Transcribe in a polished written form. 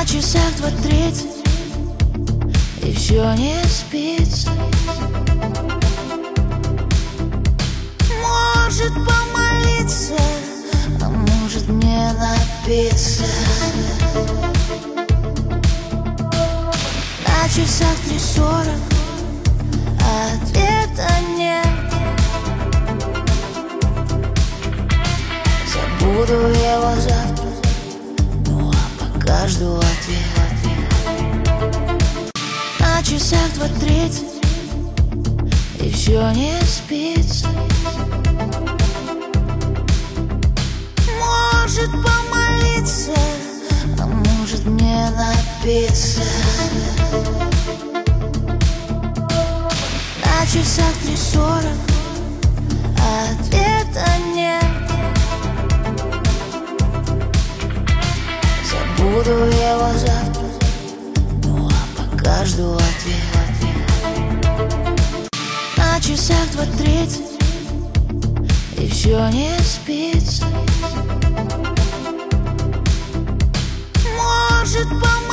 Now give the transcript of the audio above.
часах 2:30, и все не спится. Может помолиться, а может мне напиться. На часах 3:40, а ответа нет. Забуду его завтра, ну а пока жду ответ. На часах 2:30, и все не спится. Может помолиться, а может мне напиться. На часах 3:40, а ответа нет. Забуду его завтра, ну а пока жду ответ. На часах 2:30, и все не спится.